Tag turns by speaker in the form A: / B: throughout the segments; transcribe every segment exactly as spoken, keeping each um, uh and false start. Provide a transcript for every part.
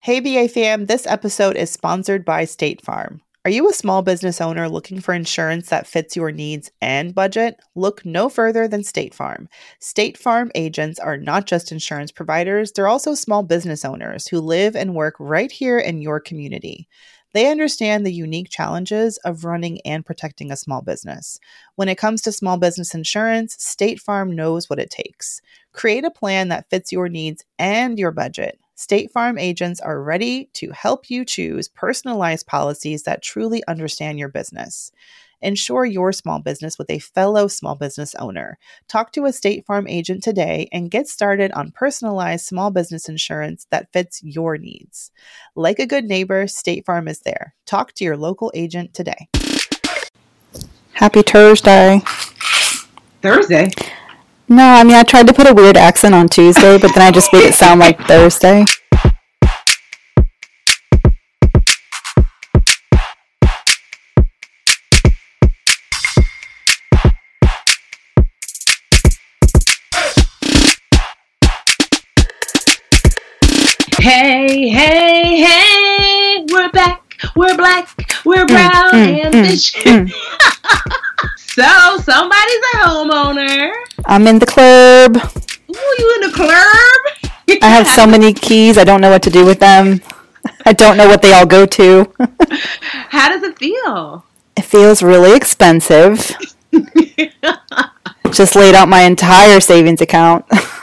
A: Hey B A fam, this episode is sponsored by State Farm. Are you a small business owner looking for insurance that fits your needs and budget? Look no further than State Farm. State Farm agents are not just insurance providers, they're also small business owners who live and work right here in your community. They understand the unique challenges of running and protecting a small business. When it comes to small business insurance, State Farm knows what it takes. Create a plan that fits your needs and your budget. State Farm agents are ready to help you choose personalized policies that truly understand your business. Insure your small business with a fellow small business owner. Talk to a State Farm agent today and get started on personalized small business insurance that fits your needs. Like a good neighbor, State Farm is there. Talk to your local agent today.
B: Happy Thursday.
C: Thursday?
B: No, I mean, I tried to put a weird accent on Tuesday, but then I just made it sound like Thursday.
C: Hey, hey, hey, we're back, we're black, we're brown, mm, and mm, this mm, So, somebody's a homeowner.
B: I'm in the club.
C: Ooh, you in the club?
B: I have so many keys, I don't know what to do with them. I don't know what they all go to.
C: How does it feel?
B: It feels really expensive. Just laid out my entire savings account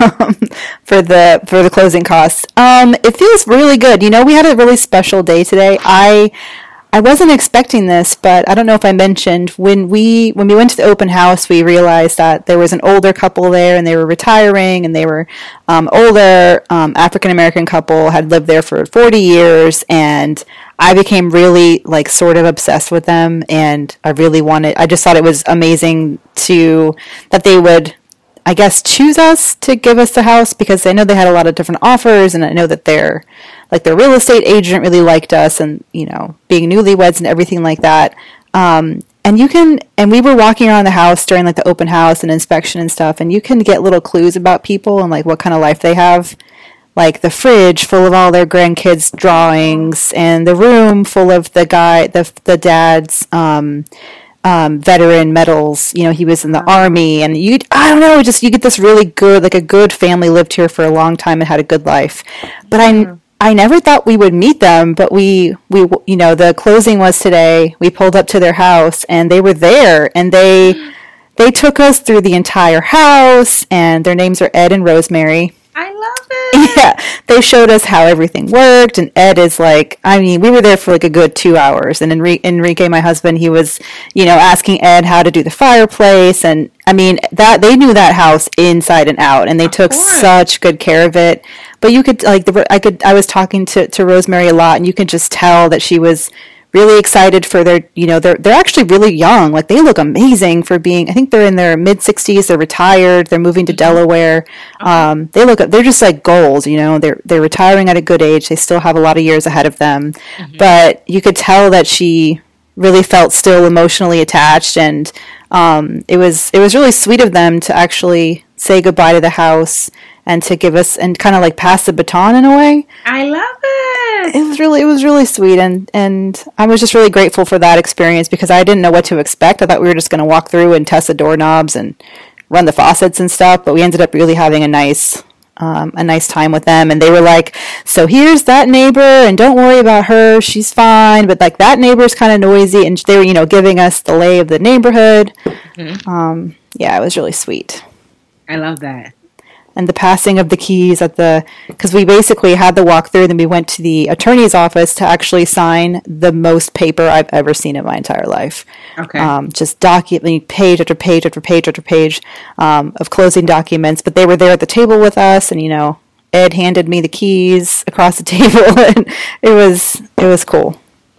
B: for the for the closing costs. Um, it feels really good. You know, we had a really special day today. I I wasn't expecting this, but I don't know if I mentioned when we when we went to the open house, we realized that there was an older couple there, and they were retiring, and they were um, older um, African American couple, had lived there for forty years, and I became really, like, sort of obsessed with them, and I really wanted, I just thought it was amazing to, that they would, I guess, choose us to give us the house, because I know they had a lot of different offers, and I know that their, like, their real estate agent really liked us, and, you know, being newlyweds and everything like that. Um, and you can, and we were walking around the house during, like, the open house and inspection and stuff, and you can get little clues about people and, like, what kind of life they have. Like the fridge full of all their grandkids' drawings, and the room full of the guy, the the dad's um, um, veteran medals. You know, he was in the army, and you, I don't know, just you get this really good, like a good family lived here for a long time and had a good life. But I, I never thought we would meet them. But we, we, you know, the closing was today. We pulled up to their house, and they were there, and they, they took us through the entire house. And their names are Ed and Rosemary.
C: I love it.
B: Yeah, they showed us how everything worked, and Ed is like, I mean, we were there for like a good two hours, and Enrique, Enrique, my husband, he was, you know, asking Ed how to do the fireplace, and I mean, that they knew that house inside and out, and they
C: of
B: took
C: course. such
B: good care of it. But you could, like, the, I could, I was talking to, to Rosemary a lot, and you could just tell that she was really excited for their, you know, they're they're actually really young. Like, they look amazing for being, I think they're in their mid sixties, they're retired, they're moving to mm-hmm. Delaware. Okay. Um, they look, they're just like gold, you know, they're they're retiring at a good age. They still have a lot of years ahead of them. Mm-hmm. But you could tell that she really felt still emotionally attached, and um, it was it was really sweet of them to actually say goodbye to the house and to give us, and kind of like pass the baton in a way.
C: I love it.
B: It was really, it was really sweet, and, and I was just really grateful for that experience, because I didn't know what to expect. I thought we were just going to walk through and test the doorknobs and run the faucets and stuff, but we ended up really having a nice, um, a nice time with them. And they were like, "So here's that neighbor, and don't worry about her, she's fine. But like that neighbor's kind of noisy," and they were, you know, giving us the lay of the neighborhood. Mm-hmm. Um, yeah, it was really sweet.
C: I love that.
B: And the passing of the keys at the, because we basically had the walkthrough, then we went to the attorney's office to actually sign the most paper I've ever seen in my entire life.
C: Okay.
B: Um, just document, page after page after page after page um, of closing documents. But they were there at the table with us, and, you know, Ed handed me the keys across the table, and it was, it was cool.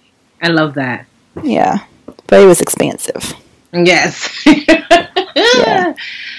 C: I love that.
B: Yeah. But it was expansive.
C: Yes.
B: Yeah.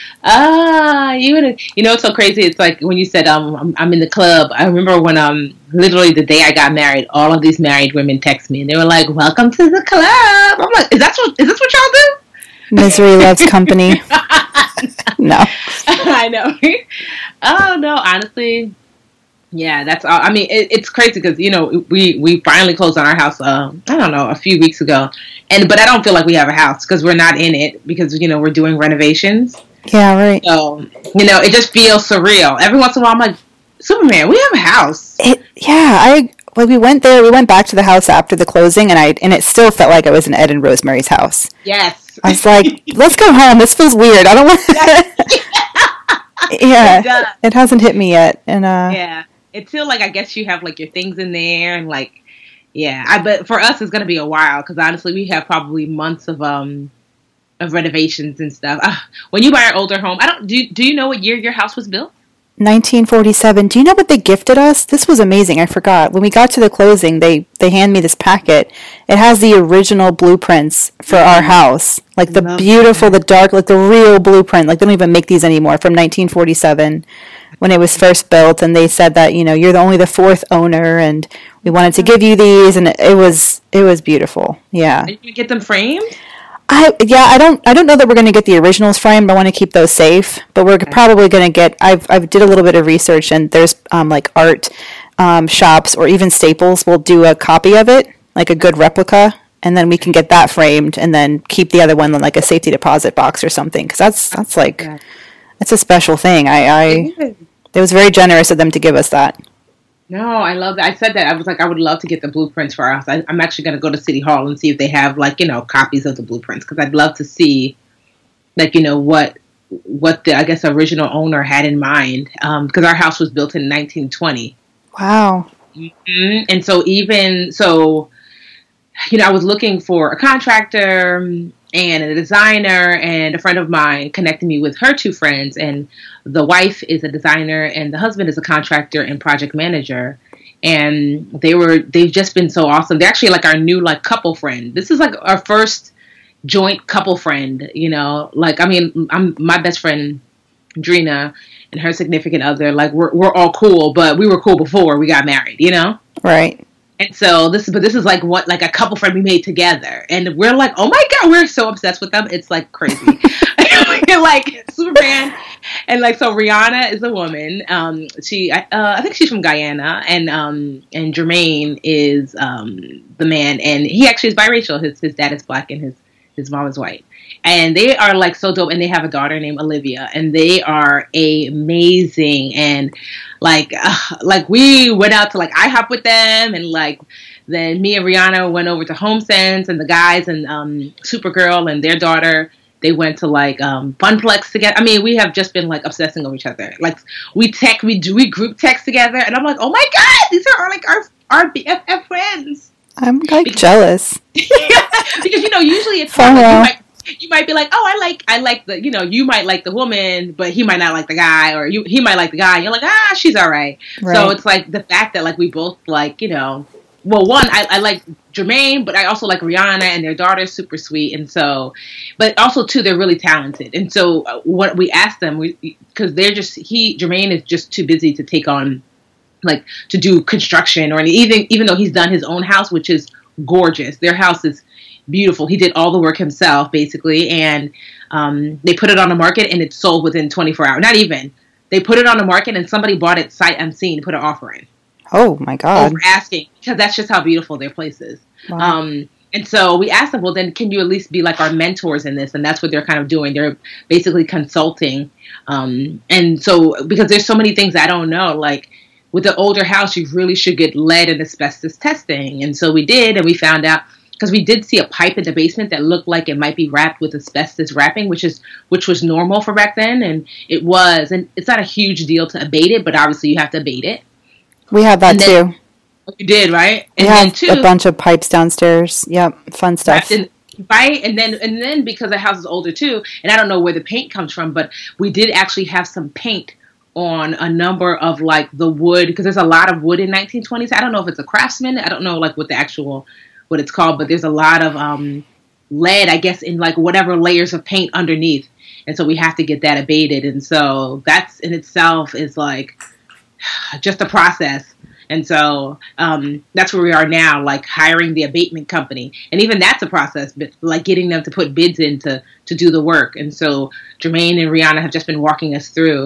C: Ah, you would. You know, it's so crazy. It's like when you said, um, I'm, I'm in the club. I remember when, um, literally the day I got married, all of these married women text me, and they were like, "Welcome to the club." I'm like, "Is that what? Is this what y'all do?"
B: Misery loves company. No.
C: I know. Oh no, honestly, Yeah, that's all. I mean, it, it's crazy because you know we we finally closed on our house. Um, I don't know, a few weeks ago, and but I don't feel like we have a house because we're not in it because you know we're doing renovations.
B: Yeah, right.
C: So you know, it just feels surreal. Every once in a while, I'm like, Superman, we have a house.
B: It, yeah, I well, we went there. We went back to the house after the closing, and I and it still felt like I was in Ed and Rosemary's house.
C: Yes,
B: I was like, let's go home. This feels weird. I don't want. Yeah, it, it hasn't hit me yet, and uh,
C: yeah. It's still like I guess you have like your things in there and like yeah I but for us it's gonna be a while because honestly we have probably months of um of renovations and stuff. Uh, when you buy an older home, I don't do do you know what year your house was built?
B: nineteen forty-seven. Do you know what they gifted us? This was amazing. I forgot. When we got to the closing, they they hand me this packet. It has the original blueprints for our house, like the
C: Love
B: beautiful,
C: that.
B: the dark, like the real blueprint. Like they don't even make these anymore. From nineteen forty-seven. When it was first built, and they said that you know you're the only the fourth owner, and we wanted to give you these, and it, it was it was beautiful. Yeah,
C: Are you gonna get them framed?
B: I yeah I don't I don't know that we're going to get the originals framed. I want to keep those safe, but we're
C: Okay.
B: probably going to get. I've I've did a little bit of research, and there's um, like art um, shops or even Staples will do a copy of it, like a good replica, and then we can get that framed, and then keep the other one in like a safety deposit box or something, because that's that's like.
C: Yeah.
B: It's a special thing. I, I it was very generous of them to give us that.
C: No, I love that. I said that I was like I would love to get the blueprints for our house. I, I'm actually gonna go to City Hall and see if they have like you know copies of the blueprints because I'd love to see like you know what what the I guess original owner had in mind because our house was built in nineteen twenty.
B: Wow.
C: Mm-hmm. And so even so, you know, I was looking for a contractor and a designer, and a friend of mine connected me with her two friends, and the wife is a designer and the husband is a contractor and project manager. And they were they've just been so awesome. They're actually like our new like couple friend. This is like our first joint couple friend, you know. Like I mean, I'm my best friend Drina and her significant other, like we're we're all cool, but we were cool before we got married, you know?
B: Right.
C: And so this, but this is like what, like a couple friend we made together, and we're like, oh my god, we're so obsessed with them. It's like crazy. Like Superman, and like so Rihanna is a woman. Um, she, uh, I think she's from Guyana, and um, and Jermaine is um the man, and he actually is biracial. His his dad is black and his his mom is white. And they are like so dope, and they have a daughter named Olivia, and they are amazing. And like, uh, like we went out to like IHOP with them, and like then me and Rihanna went over to HomeSense, and the guys and um, Supergirl and their daughter, they went to like um, Funplex together. I mean, we have just been like obsessing over each other. Like we tech, we do we group text together, and I'm like, oh my god, these are our, like our our B F F friends.
B: I'm like
C: because,
B: jealous.
C: because you know usually it's
B: Fun,
C: like,
B: well.
C: you might, you might be like, oh, I like, I like the, you know, you might like the woman, but he might not like the guy, or you, he might like the guy. And you're like, ah, she's all right.
B: Right.
C: So it's like the fact that like we both like, you know, well, one, I, I like Jermaine, but I also like Rihanna, and their daughter's super sweet. And so, but also too, they're really talented. And so uh, what we asked them, we, because they're just, he, Jermaine is just too busy to take on, like to do construction or any, even, even though he's done his own house, which is gorgeous. Their house is beautiful. He did all the work himself, basically, and um, they put it on the market, and it sold within twenty-four hours. Not even. They put it on the market, and somebody bought it sight unseen, put an offer in.
B: Oh my god!
C: Over asking, because that's just how beautiful their place is.
B: Wow.
C: Um, and so we asked them, well, then can you at least be like our mentors in this? And that's what they're kind of doing. They're basically consulting. Um, and so because there's so many things I don't know, like with the older house, you really should get lead and asbestos testing. And so we did, and we found out. Because we did see a pipe in the basement that looked like it might be wrapped with asbestos wrapping, which is which was normal for back then, and it was. And it's not a huge deal to abate it, but obviously you have to abate it.
B: We had that
C: then,
B: too.
C: You did, right? And
B: we
C: then
B: had
C: too,
B: a bunch of pipes downstairs. Yep, fun stuff.
C: in, right, and then and then because the house is older too, and I don't know where the paint comes from, but we did actually have some paint on a number of like the wood, because there's a lot of wood in nineteen twenties. I don't know if it's a Craftsman. I don't know like what the actual what it's called, but there's a lot of um, lead, I guess, in like whatever layers of paint underneath. And so we have to get that abated. And so that's in itself is like just a process. And so um, that's where we are now, like hiring the abatement company. And even that's a process, but like getting them to put bids in to, to do the work. And so Jermaine and Rihanna have just been walking us through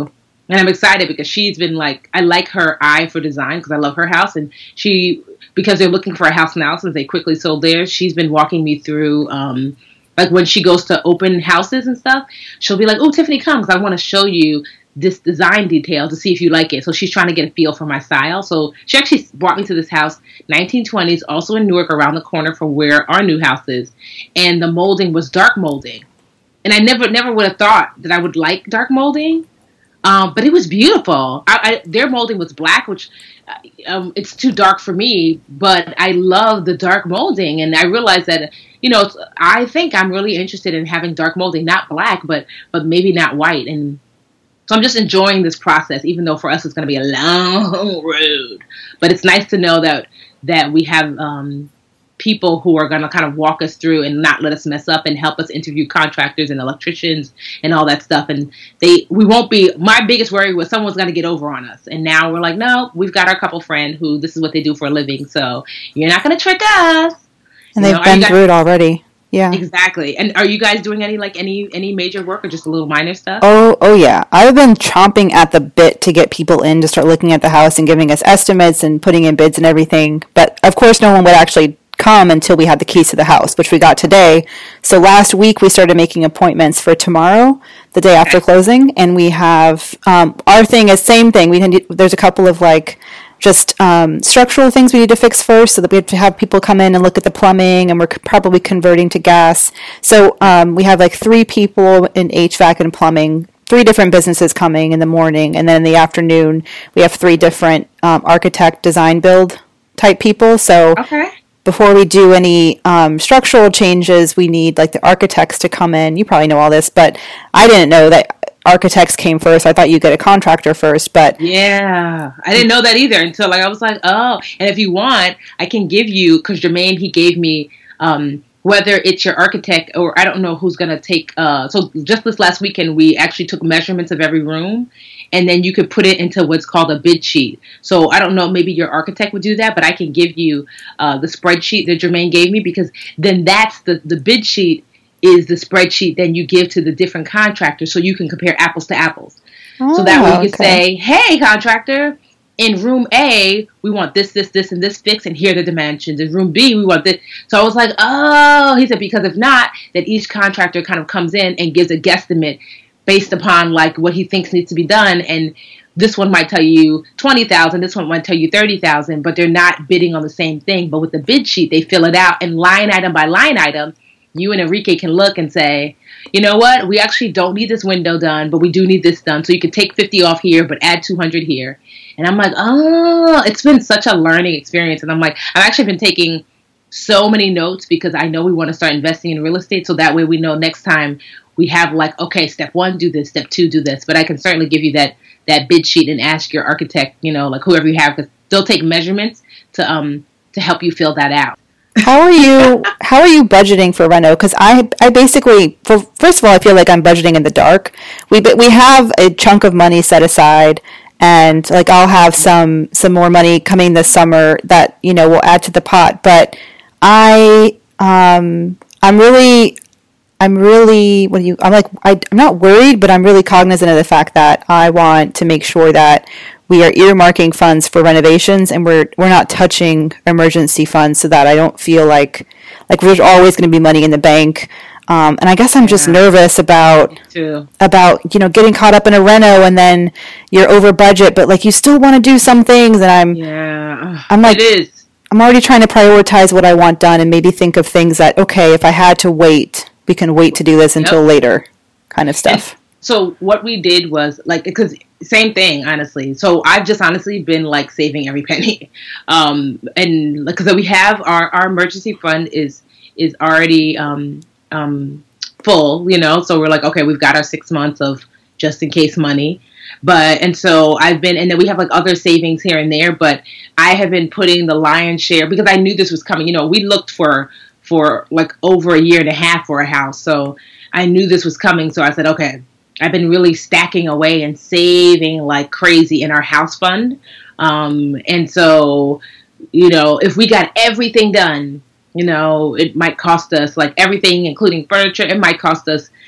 C: And I'm excited because she's been like, I like her eye for design because I love her house. And she, because they're looking for a house now since they quickly sold theirs, she's been walking me through, um, like when she goes to open houses and stuff, she'll be like, oh, Tiffany, come, because I want to show you this design detail to see if you like it. So she's trying to get a feel for my style. So she actually brought me to this house, nineteen twenties, also in Newark, around the corner from where our new house is. And the molding was dark molding. And I never, never would have thought that I would like dark molding. Um, but it was beautiful. I, I, their molding was black, which uh, um, it's too dark for me. But I love the dark molding, and I realized that, you know, it's, I think I'm really interested in having dark molding, not black, but but maybe not white. And so I'm just enjoying this process, even though for us it's going to be a long road. But it's nice to know that that we have um, people who are going to kind of walk us through and not let us mess up and help us interview contractors and electricians and all that stuff. And they, we won't be, my biggest worry was someone's going to get over on us. And now we're like, no, we've got our couple friend who this is what they do for a living. So you're not going to trick us.
B: And
C: you
B: they've
C: know,
B: been
C: guys,
B: through it already. Yeah.
C: Exactly. And are you guys doing any, like any, any major work or just a little minor stuff?
B: Oh, oh yeah. I've been chomping at the bit to get people in to start looking at the house and giving us estimates and putting in bids and everything. But of course, no one would actually come until we had the keys to the house, which we got today. So last week we started making appointments for tomorrow, the day after closing, and we have um, our thing is same thing. We need, there's a couple of like just um, structural things we need to fix first, so that we have to have people come in and look at the plumbing, and we're probably converting to gas. So um, we have like three people in H V A C and plumbing. Three different businesses coming in the morning, and then in the afternoon we have three different um, architect, design, build type people. So.
C: Okay.
B: Before we do any um, structural changes, we need like the architects to come in. You probably know all this, but I didn't know that architects came first. I thought you get a contractor first, but
C: yeah, I didn't know that either until like I was like, oh. And if you want, I can give you, because Jermaine, he gave me um, whether it's your architect or I don't know who's gonna take. Uh, so just this last weekend, we actually took measurements of every room. And then you could put it into what's called a bid sheet. So I don't know, maybe your architect would do that, but I can give you uh, the spreadsheet that Jermaine gave me, because then that's the, the bid sheet is the spreadsheet then you give to the different contractors so you can compare apples to apples. Oh, so that way you can say, hey, contractor, in room A, we want this, this, this, and this fixed, and here are the dimensions. In room B, we want this. So I was like, oh, he said, because if not, that each contractor kind of comes in and gives a guesstimate based upon like what he thinks needs to be done. And this one might tell you twenty thousand, this one might tell you thirty thousand, but they're not bidding on the same thing. But with the bid sheet, they fill it out, and line item by line item, you and Enrique can look and say, you know what, we actually don't need this window done, but we do need this done. So you can take fifty off here, but add two hundred here. And I'm like, oh, it's been such a learning experience. And I'm like, I've actually been taking so many notes because I know we want to start investing in real estate. So that way we know next time we have like, okay, step one, do this, step two, do this. But I can certainly give you that that bid sheet and ask your architect, you know, like whoever you have, because they'll take measurements to um to help you fill that out.
B: How are you? How are you budgeting for reno? Because I I basically, for, first of all, I feel like I'm budgeting in the dark. We we have a chunk of money set aside, and like I'll have some some more money coming this summer that you know will add to the pot. But I um I'm really. I'm really, when you, I'm like, I, I'm not worried, but I'm really cognizant of the fact that I want to make sure that we are earmarking funds for renovations, and we're we're not touching emergency funds, so that I don't feel like like there's always going to be money in the bank. Um, and I guess I'm just yeah. nervous about about you know getting caught up in a reno, and then you're over budget, but like you still want to do some things, and I'm
C: yeah,
B: I'm like
C: it is.
B: I'm already trying to prioritize what I want done, and maybe think of things that okay, if I had to wait. We can wait to do this until yep. later kind of stuff.
C: And so what we did was like, because same thing, honestly. So I've just honestly been like saving every penny. Um, and because we have our, our emergency fund is, is already um, um, full, you know, so we're like, okay, we've got our six months of just in case money. But, and so I've been, and then we have like other savings here and there, but I have been putting the lion's share because I knew this was coming. You know, we looked for, for like over a year and a half for a house. So I knew this was coming. So I said, okay, I've been really stacking away and saving like crazy in our house fund. Um, and so, you know, if we got everything done, you know, it might cost us like everything, including furniture. It might cost us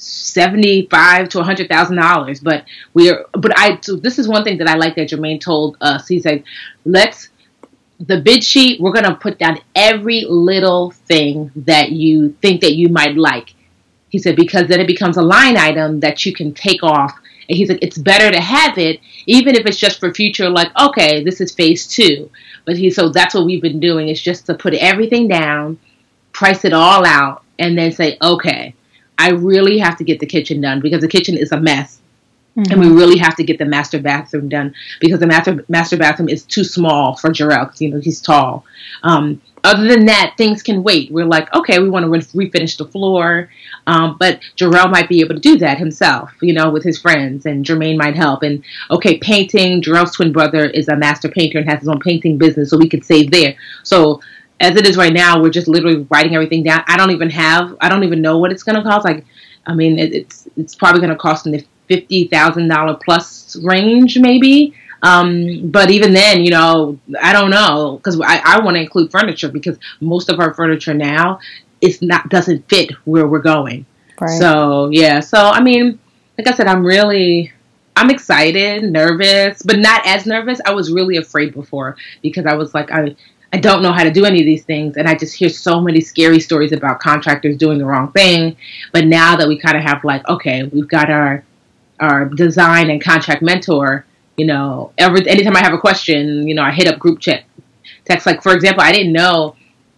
C: seventy-five to a hundred thousand dollars. But we're, but I, so this is one thing that I like that Jermaine told us. He said, let's, the bid sheet, we're going to put down every little thing that you think that you might like. He said, because then it becomes a line item that you can take off. And he's like, it's better to have it, even if it's just for future, like, okay, this is phase two. But he, so that's what we've been doing, is just to put everything down, price it all out, and then say, okay, I really have to get the kitchen done because the kitchen is a mess. Mm-hmm. And we really have to get the master bathroom done because the master master bathroom is too small for Jarrell because, you know, he's tall. Um, other than that, things can wait. We're like, okay, we want to re- refinish the floor. Um, but Jarrell might be able to do that himself, you know, with his friends, and Jermaine might help. And, okay, painting, Jarrell's twin brother is a master painter and has his own painting business, so we could save there. So as it is right now, we're just literally writing everything down. I don't even have, I don't even know what it's going to cost. Like, I mean, it, it's it's probably going to cost in the fifty thousand dollars plus range, maybe. Um, but even then, you know, I don't know, because I, I want to include furniture because most of our furniture now is not doesn't fit where we're going. Right. So, yeah. So, I mean, like I said, I'm really, I'm excited, nervous, but not as nervous. I was really afraid before because I was like, I, I don't know how to do any of these things. And I just hear so many scary stories about contractors doing the wrong thing. But now that we kind of have like, okay, we've got our, our design and contract mentor, you know, every anytime I have a question, you know, I hit up group chat text. Like, for example, I didn't know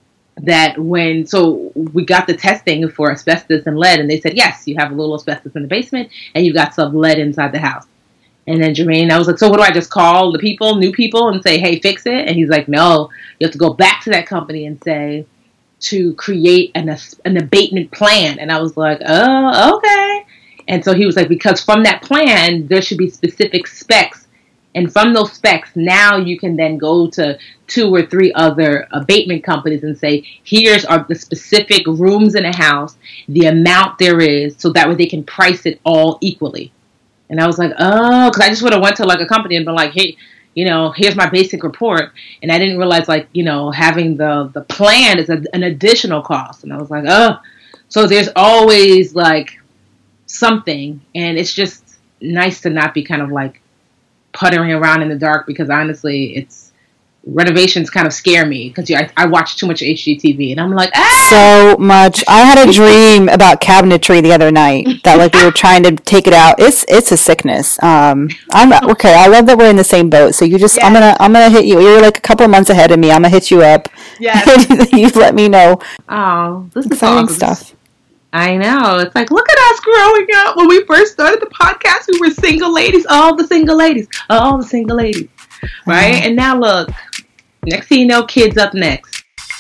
C: that when, so we got the testing for asbestos and lead, and they said, yes, you have a little asbestos in the basement, and you got some lead inside the house. And then Jermaine, I was like, so what do I just call the people, new people, and say, hey, fix it? And he's like, no, you have to go back to that company and say, to create an, an abatement plan. And I was like, oh, okay. And so he was like, because from that plan, there should be specific specs. And from those specs, now you can then go to two or three other abatement companies and say, here's are the specific rooms in a house, the amount there is, so that way they can price it all equally. And I was like, oh, because I just would have went to like a company and been like, hey, you know, here's my basic report. And I didn't realize, like, you know, having the, the plan is a, an additional cost. And I was like, oh, so there's always like something. And it's just nice to not be kind of like puttering around in the dark, because honestly, it's renovations kind of scare me because I, I watch too much H G T V and I'm like, ah!
B: So much. I had a dream about cabinetry the other night that like we were trying to take it out. It's it's a sickness. Um, I'm okay. I love that we're in the same boat. So you just, yes. I'm gonna I'm gonna hit you. You're like a couple of months ahead of me. I'm gonna hit you up. Yeah. You let me know.
C: Oh, this is
B: exciting
C: awesome.
B: Stuff.
C: I know. It's like, look at us growing up. When we first started the podcast, we were single ladies. All the single ladies. All the single ladies. Right? Mm-hmm. And now look, next thing you know, kids up next.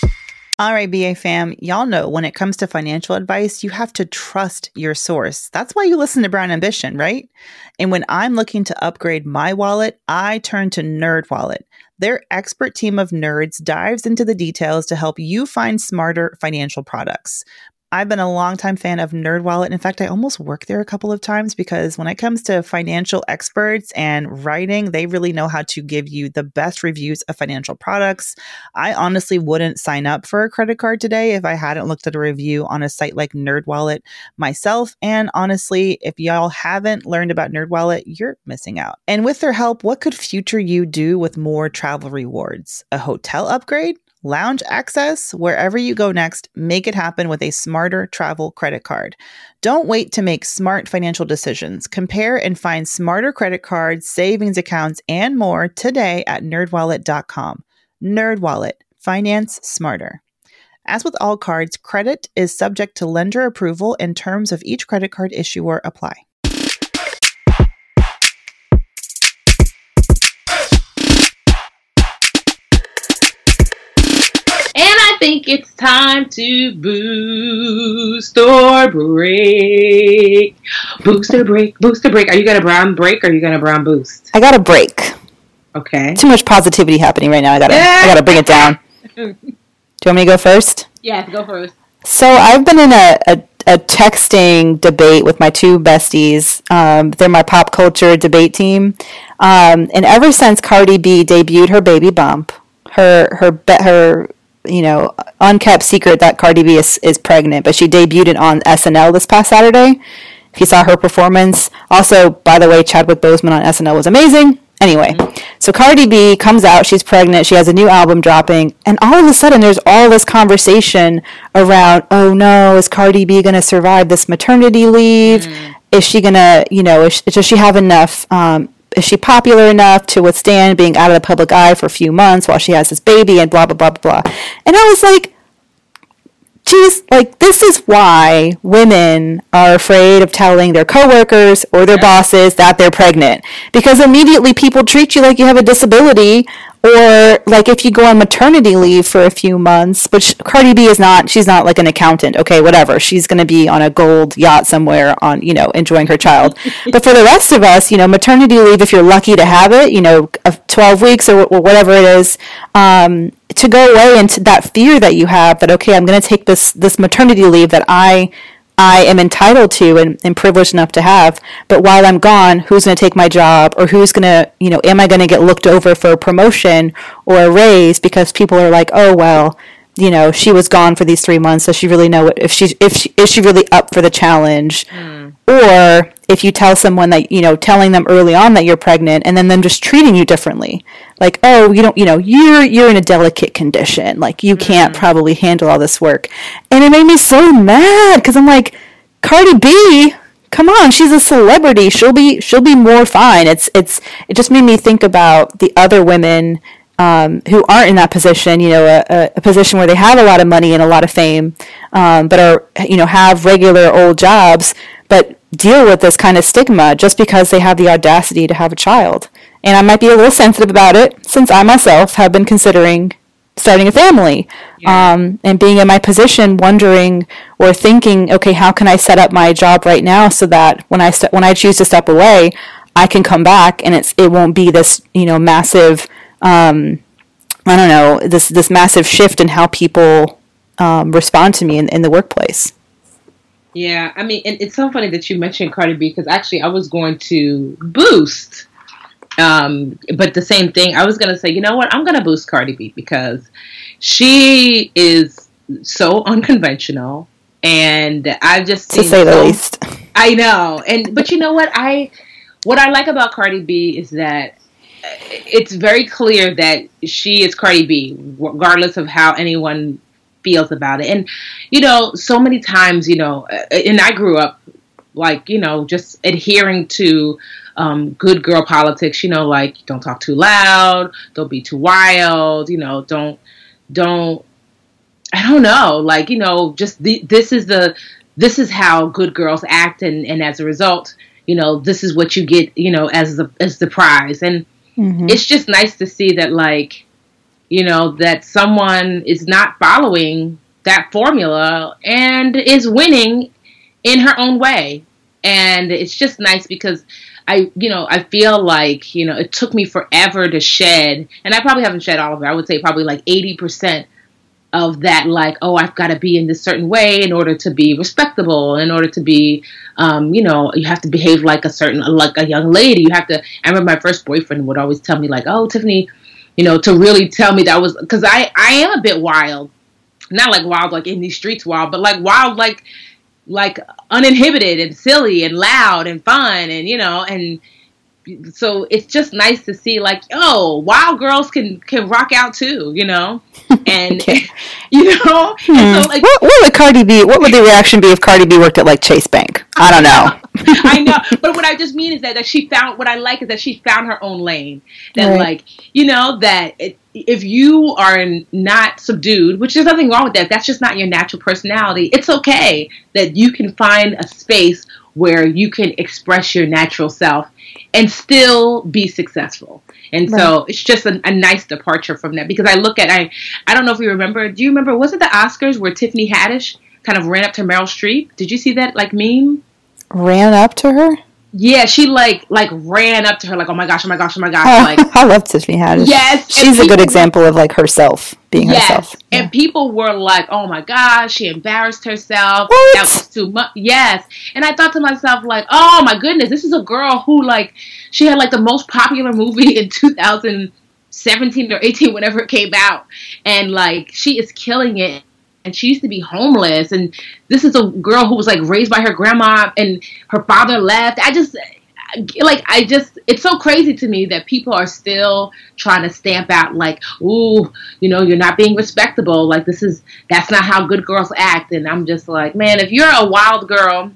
A: All right, B A fam, y'all know when it comes to financial advice, you have to trust your source. That's why you listen to Brown Ambition, right? And when I'm looking to upgrade my wallet, I turn to NerdWallet. Their expert team of nerds dives into the details to help you find smarter financial products. I've been a longtime fan of NerdWallet. In fact, I almost worked there a couple of times because when it comes to financial experts and writing, they really know how to give you the best reviews of financial products. I honestly wouldn't sign up for a credit card today if I hadn't looked at a review on a site like NerdWallet myself. And honestly, if y'all haven't learned about NerdWallet, you're missing out. And with their help, what could future you do with more travel rewards? A hotel upgrade? Lounge access? Wherever you go next, make it happen with a smarter travel credit card. Don't wait to make smart financial decisions. Compare and find smarter credit cards, savings accounts, and more today at nerd wallet dot com. NerdWallet. Finance smarter. As with all cards, credit is subject to lender approval and terms of each credit card issuer apply.
C: I think it's time to boost or break. Boost or break. Boost or break. Are you going to brown break or are you going to brown boost?
B: I got to break.
C: Okay.
B: Too much positivity happening right now. I got to I got to bring it down. Do you want me to go first?
C: Yeah, go first.
B: So I've been in a, a, a texting debate with my two besties. Um, they're my pop culture debate team. Um, and ever since Cardi B debuted her baby bump, her her her you know, unkept secret that Cardi B is, is pregnant, but she debuted it on S N L this past Saturday. If you saw her performance. Also, by the way, Chadwick Boseman on S N L was amazing. Anyway, so Cardi B comes out, she's pregnant, she has a new album dropping, and all of a sudden there's all this conversation around, oh no, is Cardi B going to survive this maternity leave? Mm. Is she going to, you know, is, does she have enough, um, is she popular enough to withstand being out of the public eye for a few months while she has this baby and blah, blah, blah, blah, blah. And I was like, geez, like, this is why women are afraid of telling their coworkers or their yeah. bosses that they're pregnant. Because immediately people treat you like you have a disability, or like if you go on maternity leave for a few months, which Cardi B is not, she's not like an accountant. Okay, whatever. She's going to be on a gold yacht somewhere on, you know, enjoying her child. But for the rest of us, you know, maternity leave, if you're lucky to have it, you know, twelve weeks or, or whatever it is, um, to go away into that fear that you have that, okay, I'm going to take this, this maternity leave that I I am entitled to and, and privileged enough to have, but while I'm gone, who's going to take my job, or who's going to, you know, am I going to get looked over for a promotion or a raise because people are like, oh, well, you know, she was gone for these three months, does she really know what, if she, if she, is she really up for the challenge? Mm. Or if you tell someone that, you know, telling them early on that you're pregnant and then them just treating you differently. Like, oh, you don't, you know, you're, you're in a delicate condition. Like, you mm. can't probably handle all this work. And it made me so mad because I'm like, Cardi B, come on, she's a celebrity. She'll be, she'll be more fine. It's, it's, it just made me think about the other women Um, who aren't in that position, you know, a, a position where they have a lot of money and a lot of fame, um, but are, you know, have regular old jobs, but deal with this kind of stigma just because they have the audacity to have a child. And I might be a little sensitive about it since I myself have been considering starting a family, yeah. um, and being in my position, wondering or thinking, okay, how can I set up my job right now so that when I st- when I choose to step away, I can come back and it's it won't be this, you know, massive. Um, I don't know, this this massive shift in how people um, respond to me in, in the workplace.
C: Yeah, I mean, and it's so funny that you mentioned Cardi B because actually I was going to boost, um, but the same thing, I was going to say, you know what, I'm going to boost Cardi B because she is so unconventional, and I've just seen
B: to say the
C: so,
B: least.
C: I know, and but you know what, I what I like about Cardi B is that it's very clear that she is Cardi B, regardless of how anyone feels about it. And, you know, so many times, you know, and I grew up, like, you know, just adhering to um, good girl politics, you know, like, don't talk too loud, don't be too wild, you know, don't, don't, I don't know, like, you know, just the, this is the, this is how good girls act. And, and as a result, you know, this is what you get, you know, as the, as the prize. And, mm-hmm. it's just nice to see that, like, you know, that someone is not following that formula and is winning in her own way. And it's just nice because I, you know, I feel like, you know, it took me forever to shed, and I probably haven't shed all of it. I would say probably like eighty percent of that, like, oh, I've got to be in this certain way in order to be respectable, in order to be, um, you know, you have to behave like a certain, like a young lady. You have to, I remember my first boyfriend would always tell me like, oh, Tiffany, you know, to really tell me that was, because I, I am a bit wild, not like wild, like in these streets wild, but like wild, like, like uninhibited and silly and loud and fun and, you know, and so it's just nice to see, like, oh, wild girls can, can rock out too, you know, and okay. you know,
B: hmm.
C: and so, like,
B: what, what would Cardi B? What would the reaction be if Cardi B worked at like Chase Bank? I don't know.
C: I know, but what I just mean is that, that she found, what I like is that she found her own lane. That, right. like, you know, that it, if you are not subdued, which there's nothing wrong with that, that's just not your natural personality. It's okay that you can find a space where you can express your natural self and still be successful. And right. so it's just a, a nice departure from that, because I look at, I, I don't know if you remember, do you remember, was it the Oscars where Tiffany Haddish kind of ran up to Meryl Streep? Did you see that, like, meme?
B: Ran up to her?
C: Yeah, she like like ran up to her like, oh my gosh, oh my gosh, oh my gosh.
B: Oh,
C: like,
B: I love Tiffany Haddish.
C: Yes.
B: She's a good example of like herself, being yes, herself.
C: Yeah. And people were like, oh my gosh, she embarrassed herself.
B: What?
C: That was too much. Yes. And I thought to myself, like, oh my goodness, this is a girl who, like, she had like the most popular movie in two thousand seventeen or eighteen, whenever it came out. And like, she is killing it. and she used to be homeless, and this is a girl who was like raised by her grandma, and her father left. I just like I just it's so crazy to me that people are still trying to stamp out like, ooh, you know, you're not being respectable. Like this is that's not how good girls act. And I'm just like, man, if you're a wild girl,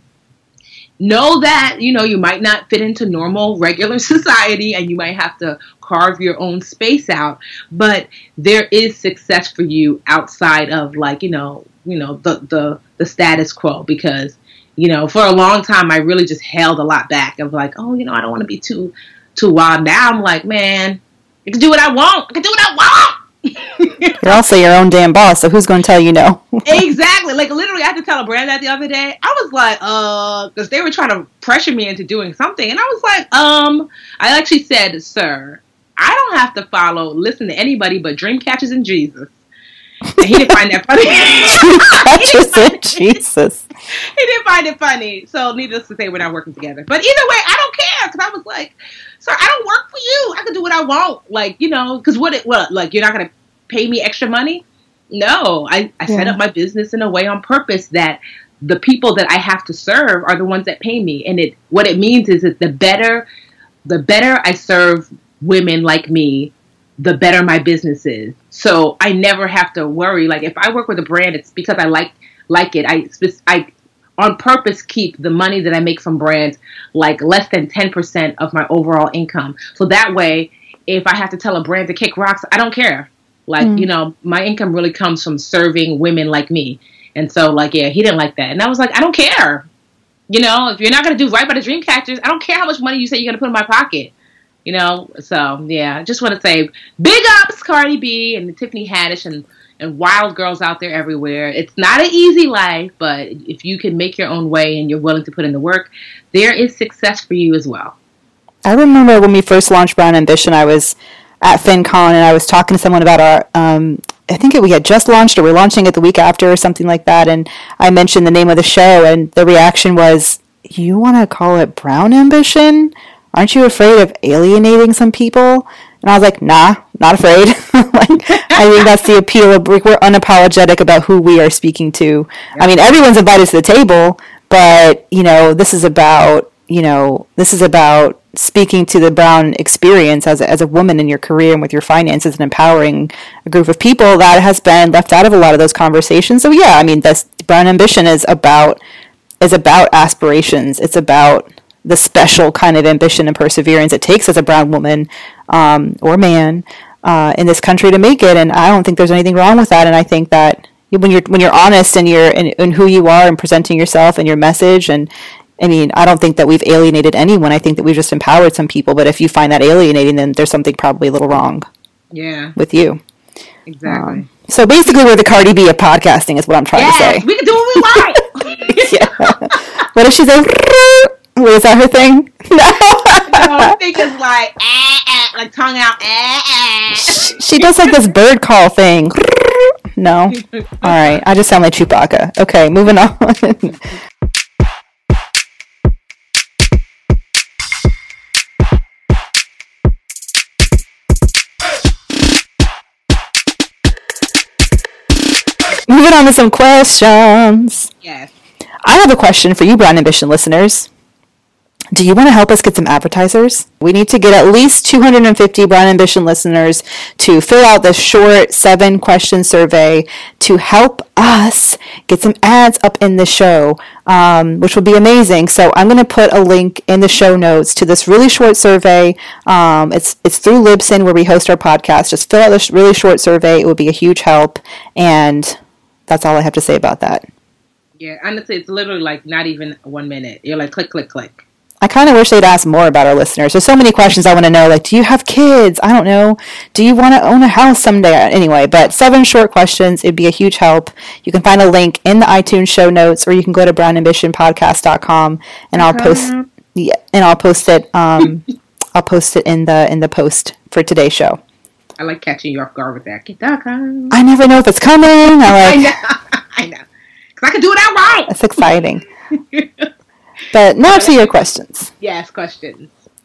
C: know that, you know, you might not fit into normal, regular society, and you might have to carve your own space out. But there is success for you outside of like, you know, you know, the the, the status quo. Because, you know, for a long time, I really just held a lot back of like, oh, you know, I don't want to be too too wild. Now I'm like, man, I can do what I want. I can do what I want.
B: You're also your own damn boss, so who's going to tell you no?
C: Exactly. Like, literally, I had to tell a brand that the other day. I was like, uh, because they were trying to pressure me into doing something. And I was like, um, I actually said, sir, I don't have to follow, listen to anybody but Dreamcatchers and Jesus. And he didn't find that funny.
B: Dreamcatchers and Jesus.
C: He didn't find it funny. So, needless to say, we're not working together. But either way, I don't care. Because I was like, sir, I don't work for you. I can do what I want. Like, you know, because what it, what, like, you're not going to pay me extra money? No, I, I yeah. set up my business in a way on purpose that the people that I have to serve are the ones that pay me. And it what it means is that the better the better I serve women like me, the better my business is. So I never have to worry. Like if I work with a brand, it's because I like like it. I I on purpose keep the money that I make from brands like less than ten percent of my overall income. So that way, if I have to tell a brand to kick rocks, I don't care. Like, mm. you know, my income really comes from serving women like me. And so, like, yeah, he didn't like that. And I was like, I don't care. You know, if you're not going to do right by the Dreamcatchers, I don't care how much money you say you're going to put in my pocket. You know, so, yeah, I just want to say big ups, Cardi B and Tiffany Haddish and, and wild girls out there everywhere. It's not an easy life, but if you can make your own way and you're willing to put in the work, there is success for you as well.
B: I remember when we first launched Brown Ambition, I was at FinCon, and I was talking to someone about our, um, I think it, we had just launched, or we're launching it the week after, or something like that, and I mentioned the name of the show, and the reaction was, you want to call it Brown Ambition? Aren't you afraid of alienating some people? And I was like, nah, not afraid. Like, I think that's the appeal of, we're unapologetic about who we are speaking to. Yep. I mean, everyone's invited to the table, but, you know, this is about, you know, this is about speaking to the brown experience as a, as a woman in your career and with your finances and empowering a group of people that has been left out of a lot of those conversations. So yeah, I mean, this Brown Ambition is about, is about aspirations. It's about the special kind of ambition and perseverance it takes as a brown woman, um, or man, uh, in this country to make it. And I don't think there's anything wrong with that. And I think that when you're, when you're honest and you're in, in who you are and presenting yourself and your message, and I mean, I don't think that we've alienated anyone. I think that we've just empowered some people. But if you find that alienating, then there's something probably a little wrong.
C: Yeah.
B: With you.
C: Exactly.
B: Um, so basically, we're the Cardi B of podcasting, is what I'm trying
C: yeah,
B: to say.
C: We can do what we want.
B: Yeah. What does she say? Wait, is that her thing? No.
C: No, I think it's like, ah, ah, like tongue out. Ah, ah.
B: She, she does like this bird call thing. No. All right. I just sound like Chewbacca. Okay, moving on. Moving on to some questions.
C: Yes.
B: I have a question for you, Brown Ambition listeners. Do you want to help us get some advertisers? We need to get at least two hundred fifty Brown Ambition listeners to fill out the short seven question survey to help us get some ads up in the show, um, which would be amazing. So I'm going to put a link in the show notes to this really short survey. Um, it's it's through Libsyn, where we host our podcast. Just fill out this really short survey. It would be a huge help. And that's all I have to say about that.
C: Yeah, honestly, it's literally like not even one minute. You're like, click, click, click.
B: I kind of wish they'd ask more about our listeners. There's so many questions I want to know. Like, do you have kids? I don't know. Do you want to own a house someday? Anyway, but seven short questions. It'd be a huge help. You can find a link in the iTunes show notes, or you can go to brown ambition podcast dot com, and I'll post. Yeah, and I'll post it. Um, I'll post it in the in the post for today's show.
C: I like catching you off guard with that. Get that kind.
B: I never know if it's coming. I like.
C: I know. I know. Because I can do what I want.
B: It's exciting. But now to your questions.
C: Yes, questions.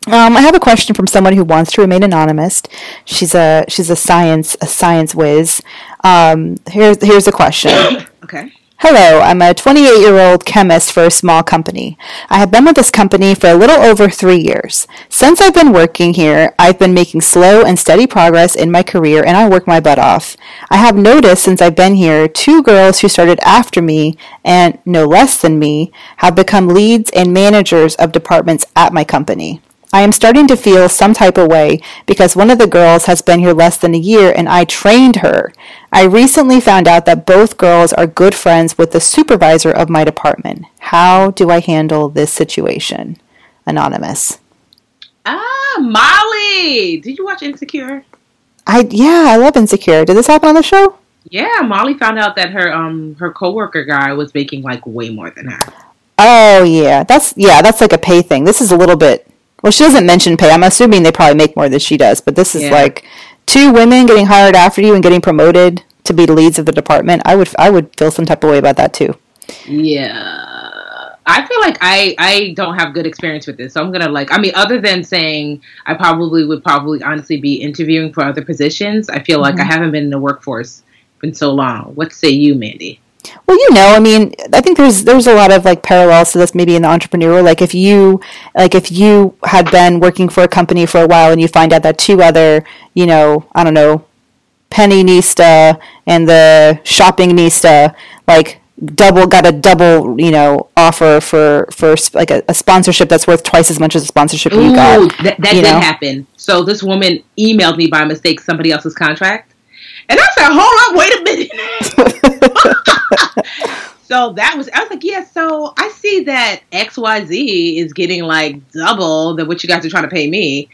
B: Um, I have a question from someone who wants to remain anonymous. She's a she's a science a science whiz. Um, here's here's a question.
C: Okay.
B: Hello, I'm a twenty-eight-year-old chemist for a small company. I have been with this company for a little over three years. Since I've been working here, I've been making slow and steady progress in my career, and I work my butt off. I have noticed since I've been here, two girls who started after me, and no less than me, have become leads and managers of departments at my company. I am starting to feel some type of way because one of the girls has been here less than a year and I trained her. I recently found out that both girls are good friends with the supervisor of my department. How do I handle this situation? Anonymous.
C: Ah, Molly! Did you watch Insecure?
B: I yeah, I love Insecure. Did this happen on the show?
C: Yeah, Molly found out that her um her coworker guy was making like way more than her.
B: Oh yeah, that's yeah, that's like a pay thing. This is a little bit. Well, she doesn't mention pay. I'm assuming they probably make more than she does, but this is yeah. like two women getting hired after you and getting promoted to be leads of the department. I would I would feel some type of way about that too.
C: Yeah. I feel like I, I don't have good experience with this. So I'm going to like, I mean, other than saying I probably would probably honestly be interviewing for other positions, I feel like mm-hmm. I haven't been in the workforce in so long. What say you, Mandy?
B: Well, you know, I mean, I think there's there's a lot of like parallels to this maybe in the entrepreneur. Like if you like if you had been working for a company for a while and you find out that two other, you know, I don't know, Penny Nista and the Shopping Nista like double got a double, you know, offer for for like a, a sponsorship that's worth twice as much as the sponsorship
C: Ooh,
B: you got.
C: That, that
B: you
C: did
B: know?
C: happen. So this woman emailed me by mistake somebody else's contract. And I said, hold up, wait a minute. So that was, I was like, yeah, so I see that X Y Z is getting like double than what you guys are trying to pay me.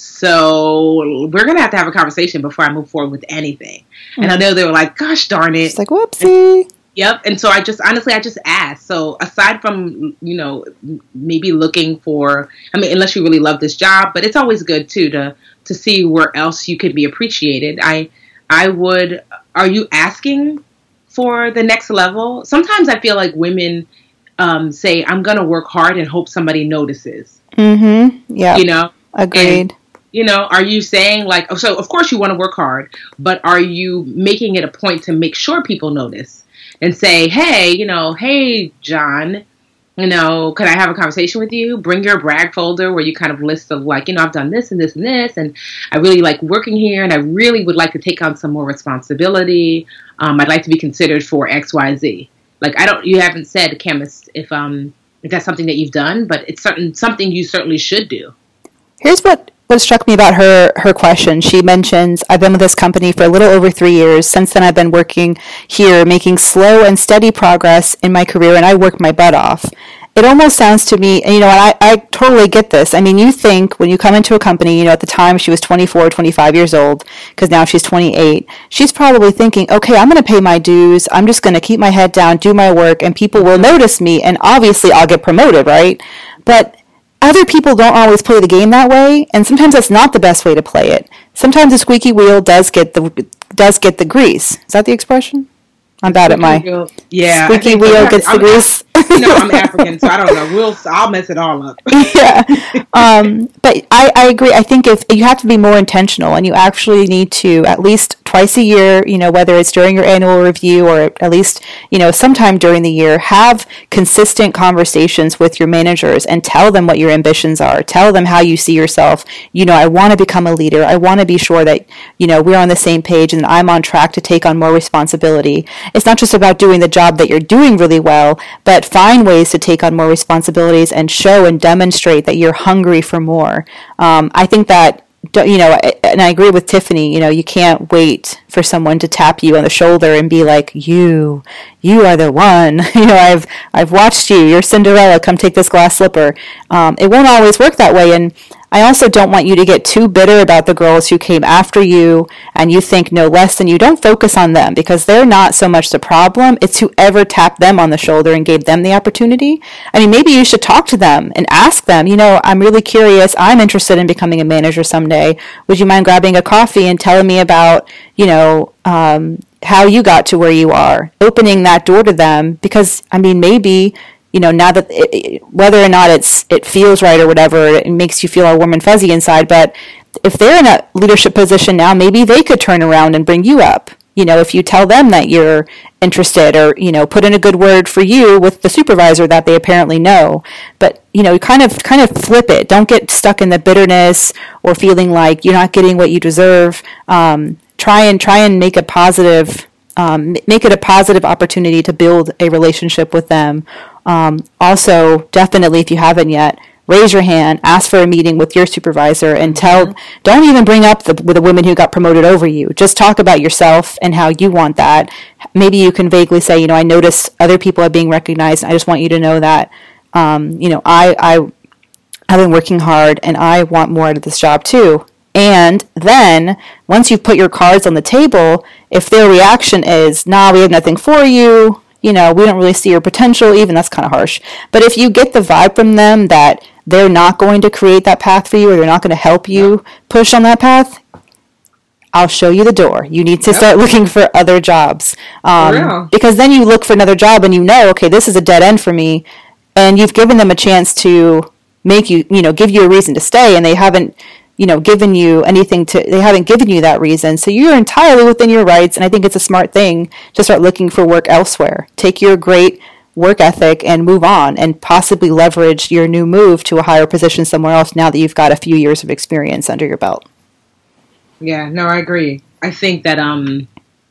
C: So we're going to have to have a conversation before I move forward with anything. Mm-hmm. And I know they were like, gosh darn it.
B: It's like, whoopsie.
C: And, yep. And so I just, honestly, I just asked. So aside from, you know, maybe looking for, I mean, unless you really love this job, but it's always good too to, to see where else you could be appreciated. I, I would, are you asking for the next level? Sometimes I feel like women um, say, I'm going to work hard and hope somebody notices.
B: Mm-hmm. Yeah.
C: You know?
B: Agreed.
C: And, you know, are you saying like, oh, so of course you want to work hard, but are you making it a point to make sure people notice and say, hey, you know, hey, John, you know, could I have a conversation with you? Bring your brag folder where you kind of list of like, you know, I've done this and this and this, and I really like working here, and I really would like to take on some more responsibility. Um, I'd like to be considered for X, Y, Z. Like, I don't, you haven't said, chemist, if um if that's something that you've done, but it's certain something you certainly should do.
B: Here's what what struck me about her her question. She mentions, I've been with this company for a little over three years. Since then, I've been working here, making slow and steady progress in my career, and I work my butt off. It almost sounds to me, and you know, and I, I totally get this. I mean, you think when you come into a company, you know, at the time she was twenty-four, twenty-five years old, because now she's twenty-eight, she's probably thinking, okay, I'm going to pay my dues. I'm just going to keep my head down, do my work, and people will notice me, and obviously I'll get promoted, right? But other people don't always play the game that way, and sometimes that's not the best way to play it. Sometimes the squeaky wheel does get the does get the grease. Is that the expression? I'm bad at my
C: wheel. Yeah,
B: squeaky wheel gets
C: I'm,
B: the grease.
C: No, I'm African, so I don't know. We'll, I'll mess it all up.
B: Yeah, um, but I, I agree. I think if you have to be more intentional, and you actually need to at least twice a year, you know, whether it's during your annual review or at least, you know, sometime during the year, have consistent conversations with your managers and tell them what your ambitions are. Tell them how you see yourself. You know, I want to become a leader. I want to be sure that, you know, we're on the same page and I'm on track to take on more responsibility. It's not just about doing the job that you're doing really well, but find ways to take on more responsibilities and show and demonstrate that you're hungry for more. Um, I think that, you know, and I agree with Tiffany, you know, you can't wait for someone to tap you on the shoulder and be like, you, you are the one. You know, I've, I've watched you. You're Cinderella. Come take this glass slipper. Um, it won't always work that way. And I also don't want you to get too bitter about the girls who came after you and you think no less than you. Don't focus on them because they're not so much the problem. It's whoever tapped them on the shoulder and gave them the opportunity. I mean, maybe you should talk to them and ask them, you know, I'm really curious. I'm interested in becoming a manager someday. Would you mind grabbing a coffee and telling me about, you know, um, how you got to where you are? Opening that door to them because, I mean, maybe you know, now that it, it, whether or not it's it feels right or whatever, it makes you feel all warm and fuzzy inside. But if they're in a leadership position now, maybe they could turn around and bring you up. You know, if you tell them that you're interested, or, you know, put in a good word for you with the supervisor that they apparently know. But, you know, kind of kind of flip it. Don't get stuck in the bitterness or feeling like you're not getting what you deserve. Um, try and try and make a positive, um, make it a positive opportunity to build a relationship with them. Um, also, definitely, if you haven't yet, raise your hand, ask for a meeting with your supervisor, and tell, mm-hmm. don't even bring up the, the women who got promoted over you. Just talk about yourself and how you want that. Maybe you can vaguely say, you know, I noticed other people are being recognized. I just want you to know that, um, you know, I, I, I've been working hard and I want more out of this job too. And then once you've put your cards on the table, if their reaction is, nah, we have nothing for you, you know, we don't really see your potential, even that's kind of harsh. But if you get the vibe from them that they're not going to create that path for you, or they're not going to help you push on that path, I'll show you the door. You need to yep. start looking for other jobs. Um, because then you look for another job and you know, okay, this is a dead end for me. And you've given them a chance to make you, you know, give you a reason to stay, and they haven't, you know, given you anything to, they haven't given you that reason. So you're entirely within your rights. And I think it's a smart thing to start looking for work elsewhere. Take your great work ethic and move on, and possibly leverage your new move to a higher position somewhere else now that you've got a few years of experience under your belt.
C: Yeah, no, I agree. I think that, um,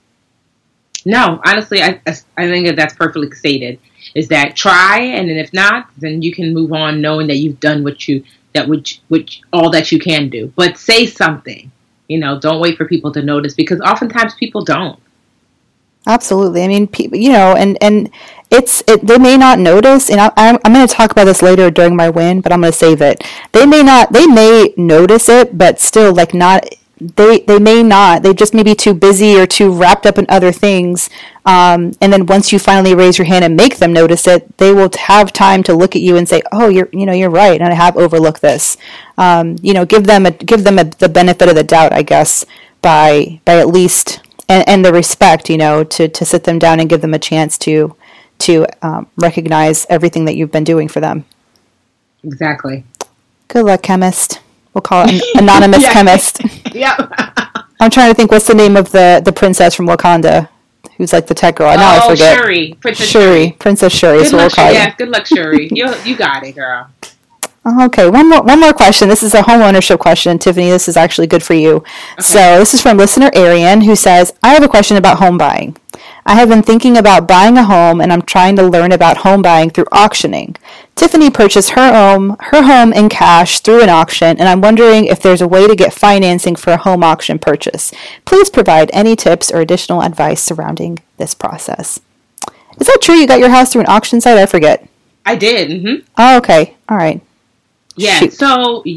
C: no, honestly, I, I think that that's perfectly stated, is that try, and then if not, then you can move on knowing that you've done what you, that which, which, all that you can do. But say something, you know, don't wait for people to notice, because oftentimes people don't.
B: Absolutely. I mean, people, you know, and, and it's, it, they may not notice, and I, I'm, I'm going to talk about this later during my win, but I'm going to save it. They may not, they may notice it, but still, like, not, they, they may not, they just may be too busy or too wrapped up in other things. Um, and then once you finally raise your hand and make them notice it, they will have time to look at you and say, oh, you're, you know, you're right, and I have overlooked this. Um, you know, give them a, give them a, the benefit of the doubt, I guess, by, by at least, And, and the respect, you know, to, to sit them down and give them a chance to to um, recognize everything that you've been doing for them.
C: Exactly.
B: Good luck, chemist. We'll call it an anonymous chemist.
C: Yep.
B: I'm trying to think, what's the name of the, the princess from Wakanda, who's like the tech girl? Now
C: oh,
B: I forget.
C: Shuri. Princess
B: Shuri.
C: Shuri.
B: Princess Shuri.
C: Good
B: So
C: luck,
B: we'll call
C: Shuri.
B: you.
C: Yeah, good luck, Shuri. You you got it, girl.
B: Okay, one more one more question. This is a home ownership question. Tiffany, this is actually good for you. Okay. So this is from listener Arian, who says, I have a question about home buying. I have been thinking about buying a home, and I'm trying to learn about home buying through auctioning. Tiffany purchased her home, her home in cash through an auction, and I'm wondering if there's a way to get financing for a home auction purchase. Please provide any tips or additional advice surrounding this process. Is that true? You got your house through an auction site? I forget.
C: I did. Mm-hmm.
B: Oh, okay. All right.
C: Yeah, Shoot. so, y-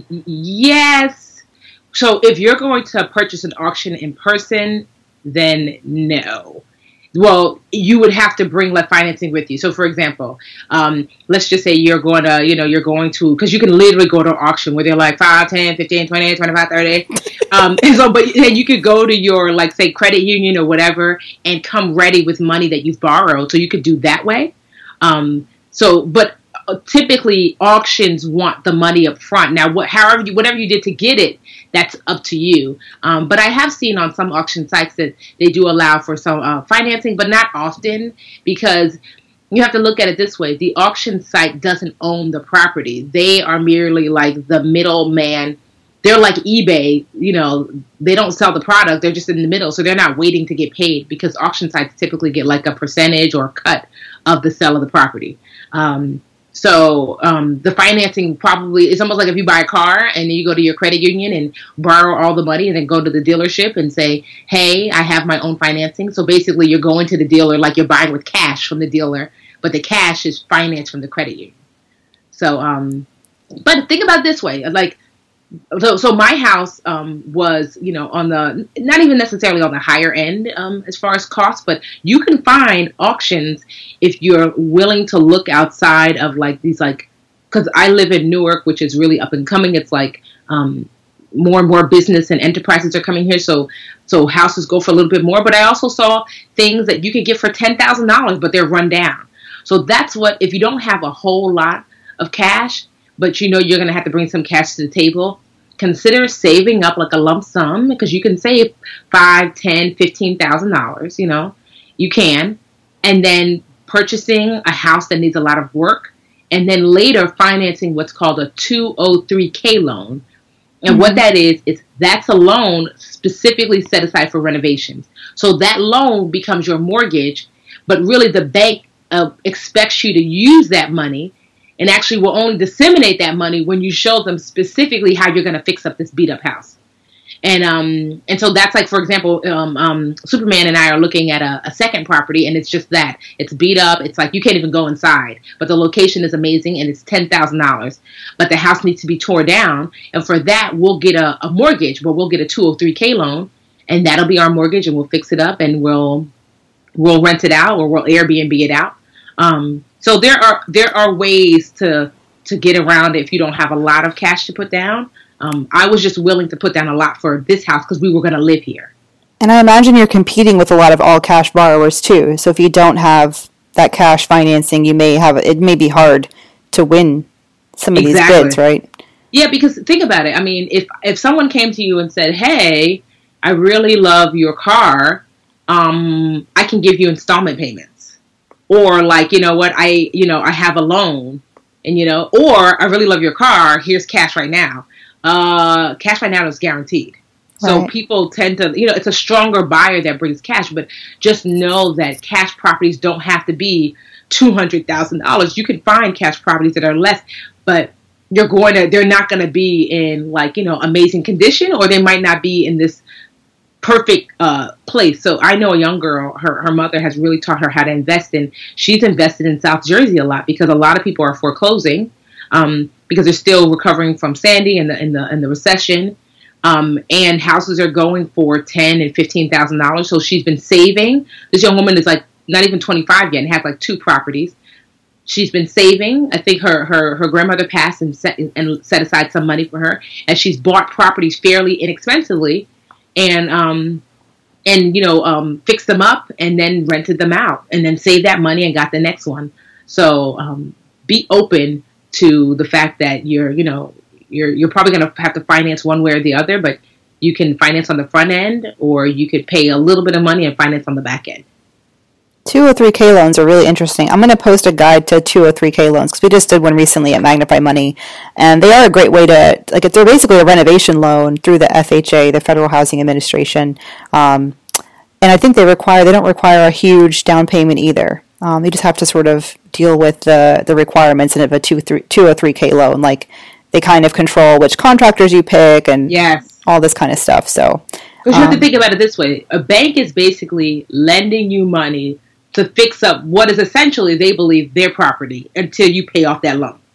C: yes. So, if you're going to purchase an auction in person, then no. Well, you would have to bring like financing with you. So, for example, um, let's just say you're going to, you know, you're going to, because you can literally go to an auction where they're like five, ten, fifteen, twenty, twenty-five, thirty. Um, and so, but then you could go to your, like, say, credit union or whatever and come ready with money that you've borrowed. So, you could do that way. Um, so, but typically auctions want the money up front. Now, what, however you, whatever you did to get it, that's up to you. Um, but I have seen on some auction sites that they do allow for some uh, financing, but not often, because you have to look at it this way. The auction site doesn't own the property. They are merely like the middleman. They're like eBay, you know, they don't sell the product. They're just in the middle. So they're not waiting to get paid, because auction sites typically get like a percentage or a cut of the sale of the property. Um, So um, the financing probably is almost like if you buy a car and you go to your credit union and borrow all the money and then go to the dealership and say, hey, I have my own financing. So basically you're going to the dealer like you're buying with cash from the dealer, but the cash is financed from the credit union. So, um, but think about it this way, like, So, so my house um, was, you know, on the, not even necessarily on the higher end um, as far as cost, but you can find auctions if you're willing to look outside of like these, like, because I live in Newark, which is really up and coming. It's like um, more and more business and enterprises are coming here. So, so houses go for a little bit more. But I also saw things that you could get for ten thousand dollars, but they're run down. So that's what, if you don't have a whole lot of cash, but you know you're going to have to bring some cash to the table, consider saving up like a lump sum, because you can save five, ten, fifteen thousand dollars. You know, you can, and then purchasing a house that needs a lot of work, and then later financing what's called a two oh three K loan. And mm-hmm. what that is, is that's a loan specifically set aside for renovations. So that loan becomes your mortgage, but really the bank uh, expects you to use that money, and actually will only disseminate that money when you show them specifically how you're going to fix up this beat up house. And um and so that's like, for example, um, um Superman and I are looking at a, a second property, and it's just that. It's beat up. It's like you can't even go inside. But the location is amazing, and it's ten thousand dollars. But the house needs to be torn down. And for that, we'll get a, a mortgage, but we'll get a two oh three K loan. And that'll be our mortgage, and we'll fix it up, and we'll we'll rent it out, or we'll Airbnb it out. Um, so there are there are ways to to get around it if you don't have a lot of cash to put down. Um, I was just willing to put down a lot for this house because we were going to live here.
B: And I imagine you're competing with a lot of all cash borrowers too. So if you don't have that cash financing, you may have it may be hard to win some of exactly. these bids, right?
C: Yeah, because think about it. I mean, if if someone came to you and said, "Hey, I really love your car. Um, I can give you installment payments," or like, you know what, I you know I have a loan, and you know, or I really love your car. Here's cash right now. Uh, cash right now is guaranteed. So right. people tend to, you know, it's a stronger buyer that brings cash, but just know that cash properties don't have to be two hundred thousand dollars. You can find cash properties that are less, but you're going to, they're not going to be in like, you know, amazing condition, or they might not be in this perfect uh, place. So I know a young girl, her, her mother has really taught her how to invest in, she's invested in South Jersey a lot because a lot of people are foreclosing. Um, because they're still recovering from Sandy and the and the and the recession, um, and houses are going for ten and fifteen thousand dollars. So she's been saving. This young woman is like not even twenty five yet and has like two properties. She's been saving. I think her her, her grandmother passed and set and set aside some money for her, and she's bought properties fairly inexpensively, and um and you know um fixed them up and then rented them out and then saved that money and got the next one. So um, be open to the fact that you're, you know, you're you're probably going to have to finance one way or the other, but you can finance on the front end, or you could pay a little bit of money and finance on the back end.
B: two oh three K loans are really interesting. I'm going to post a guide to two oh three K loans because we just did one recently at Magnify Money, and they are a great way to, like, they're basically a renovation loan through the F H A, the Federal Housing Administration, um, and I think they require, they don't require a huge down payment either. Um, you just have to sort of deal with the, the requirements of a two oh three K loan. Like, they kind of control which contractors you pick and
C: yes.
B: all this kind of stuff. So,
C: but you um, have to think about it this way. A bank is basically lending you money to fix up what is essentially, they believe, their property until you pay off that loan.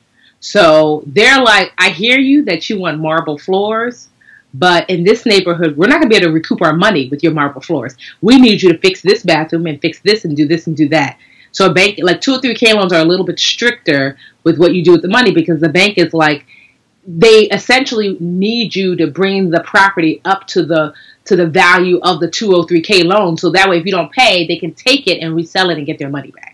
C: So they're like, I hear you that you want marble floors, but in this neighborhood, we're not going to be able to recoup our money with your marble floors. We need you to fix this bathroom and fix this and do this and do that. So a bank, like two oh three K loans are a little bit stricter with what you do with the money, because the bank is like, they essentially need you to bring the property up to the to the value of the two oh three K loan. So that way, if you don't pay, they can take it and resell it and get their money back.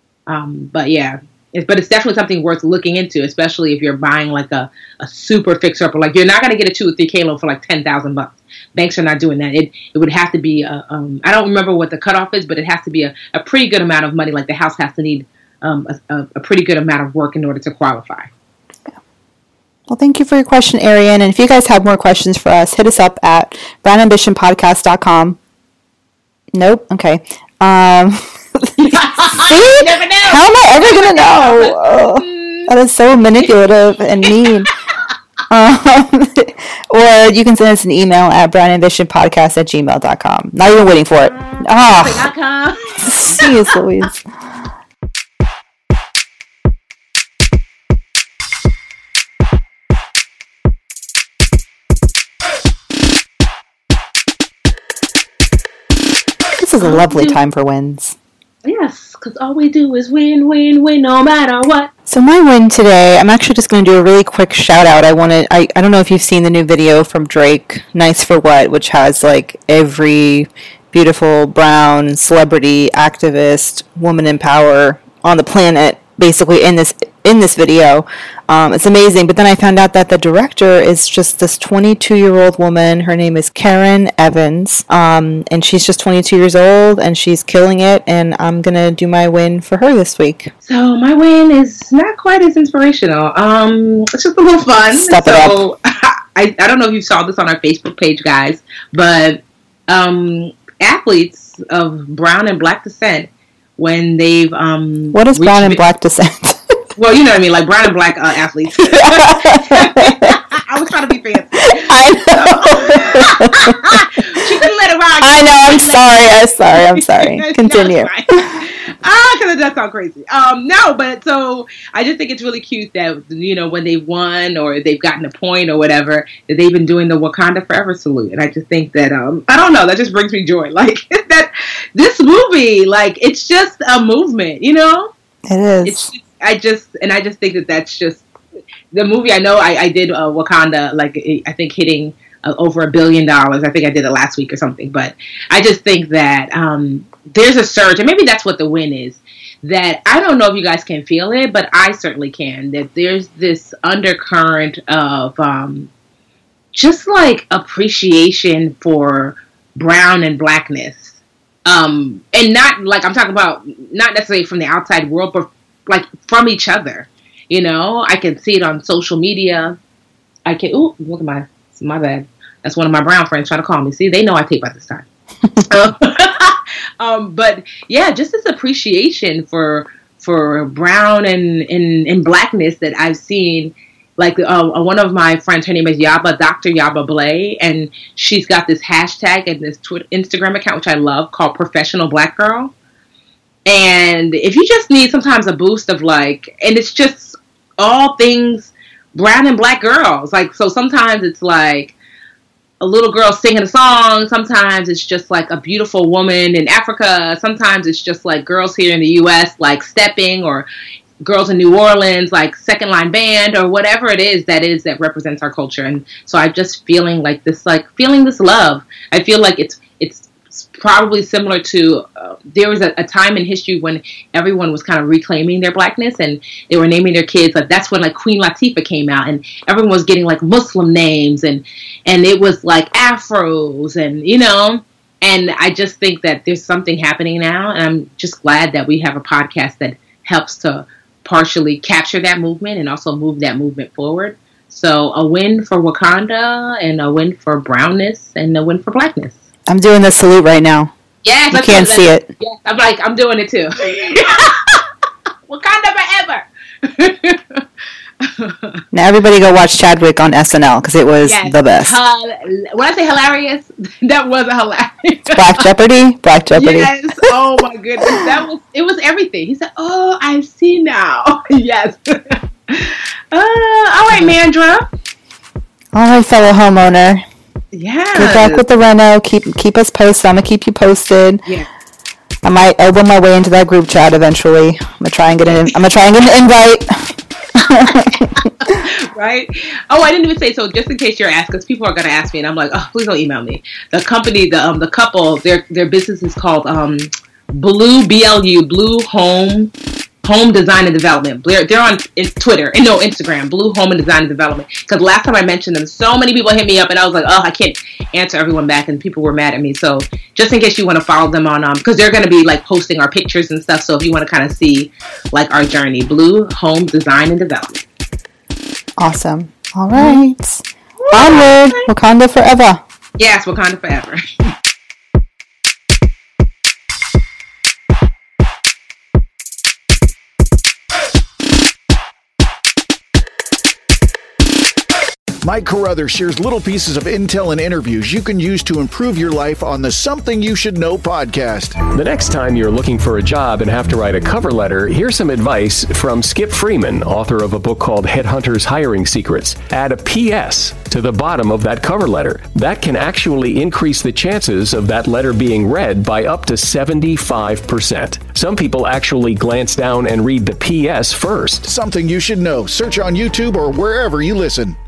C: Um, but yeah, it's, but it's definitely something worth looking into, especially if you're buying like a, a super fixer upper. Like, you're not going to get a two oh three K loan for like ten thousand bucks. Banks are not doing that. It it would have to be, a, um, I don't remember what the cutoff is, but it has to be a, a pretty good amount of money. Like, the house has to need um, a, a pretty good amount of work in order to qualify.
B: Well, thank you for your question, Arian. And if you guys have more questions for us, hit us up at brown ambition podcast dot com. Nope. Okay. Um, see?
C: Never know.
B: How am I ever going to know? Oh, that is so manipulative and mean. Um, or you can send us an email at brown ambition podcast at gmail dot com. Not even waiting for it. Ah, oh. Jeez Louise. This is a lovely time for wins.
C: Yes, because all we do is win, win, win, no matter what.
B: So my win today, I'm actually just going to do a really quick shout out. I wanted, I, I don't know if you've seen the new video from Drake, Nice for What, which has like every beautiful brown celebrity, activist, woman in power on the planet, basically in this in this video. Um, it's amazing. But then I found out that the director is just this twenty-two-year-old woman. Her name is Karen Evans, um, and she's just twenty-two years old, and she's killing it. And I'm gonna do my win for her this week.
C: So my win is not quite as inspirational. Um, it's just a little fun.
B: Step
C: so
B: it up.
C: I I don't know if you saw this on our Facebook page, guys, but um, athletes of brown and black descent, when they've um,
B: what is brown and black descent?
C: Well, you know what I mean, like brown and black uh, athletes. I was trying to be fancy.
B: I
C: know. She couldn't let it ride.
B: I know. I'm sorry. I'm sorry. I'm sorry. Continue.
C: No, ah, because it does sound crazy. Um, no, but so I just think it's really cute that, you know, when they've won or they've gotten a point or whatever, that they've been doing the Wakanda Forever salute. And I just think that, um, I don't know, that just brings me joy. Like, that this movie, like, it's just a movement, you know?
B: It is.
C: It's just, I just, and I just think that that's just, the movie, I know I, I did uh, Wakanda, like, I think hitting uh, over a billion dollars. I think I did it last week or something. But I just think that um, there's a surge, and maybe that's what the win is, that I don't know if you guys can feel it, but I certainly can, that there's this undercurrent of um, just, like, appreciation for brown and blackness. Um, and not, like, I'm talking about, not necessarily from the outside world, but like from each other, you know. I can see it on social media. I can. Ooh, look at my. My bad. That's one of my brown friends trying to call me. See, they know I tape by this time. um, but yeah, just this appreciation for for brown and and, and blackness that I've seen. Like uh, one of my friends, her name is Yaba, Doctor Yaba Blay, and she's got this hashtag and this Twitter, Instagram account, which I love, called Professional Black Girl. And if you just need sometimes a boost of like, and it's just all things brown and black girls. Like, so sometimes it's like a little girl singing a song. Sometimes it's just like a beautiful woman in Africa. Sometimes it's just like girls here in the U S like stepping, or girls in New Orleans, like second line band, or whatever it is that is that represents our culture. And so I'm just feeling like this, like feeling this love. I feel like it's, it's, probably similar to uh, there was a, a time in history when everyone was kind of reclaiming their blackness, and they were naming their kids. Like that's when like Queen Latifah came out, and everyone was getting like Muslim names, and and it was like afros, and you know. And I just think that there's something happening now, and I'm just glad that we have a podcast that helps to partially capture that movement and also move that movement forward. So a win for Wakanda, and a win for brownness, and a win for blackness.
B: I'm doing the salute right now.
C: Yes,
B: you can't see it.
C: Yes, I'm like, I'm doing it too. Wakanda forever.
B: Now everybody go watch Chadwick on S N L, because it was
C: yes.
B: the best.
C: Uh, when I say hilarious, that was a hilarious.
B: Black Jeopardy? Black Jeopardy.
C: Yes. Oh my goodness. That was, it was everything. He said, oh, I see now. Yes. Uh, all right, Mandra.
B: All right, fellow homeowner.
C: Yeah.
B: Good luck with the reno. Keep keep us posted. I'm gonna keep you posted.
C: Yeah.
B: I might elbow my way into that group chat eventually. I'm gonna try and get an. I'm gonna try and get an invite.
C: Right. Oh, I didn't even say so. Just in case you're asked, because people are gonna ask me, and I'm like, oh, please don't email me. The company, the um, the couple, their their business is called um, Blue B L U Blue Home. Home Design and Development. They're, they're on Twitter and no Instagram. Blue Home and Design and Development. Because last time I mentioned them, so many people hit me up, and I was like, oh, I can't answer everyone back, and people were mad at me. So just in case you want to follow them on, um, because they're going to be like posting our pictures and stuff. So if you want to kind of see like our journey, Blue Home Design and Development.
B: Awesome. All right. Onward. Wakanda forever.
C: Yes, Wakanda forever.
D: Mike Carruthers shares little pieces of intel and interviews you can use to improve your life on the Something You Should Know podcast.
E: The next time you're looking for a job and have to write a cover letter, here's some advice from Skip Freeman, author of a book called Headhunters Hiring Secrets. Add a P S to the bottom of that cover letter. That can actually increase the chances of that letter being read by up to seventy-five percent. Some people actually glance down and read the P S first.
D: Something You Should Know. Search on YouTube or wherever you listen.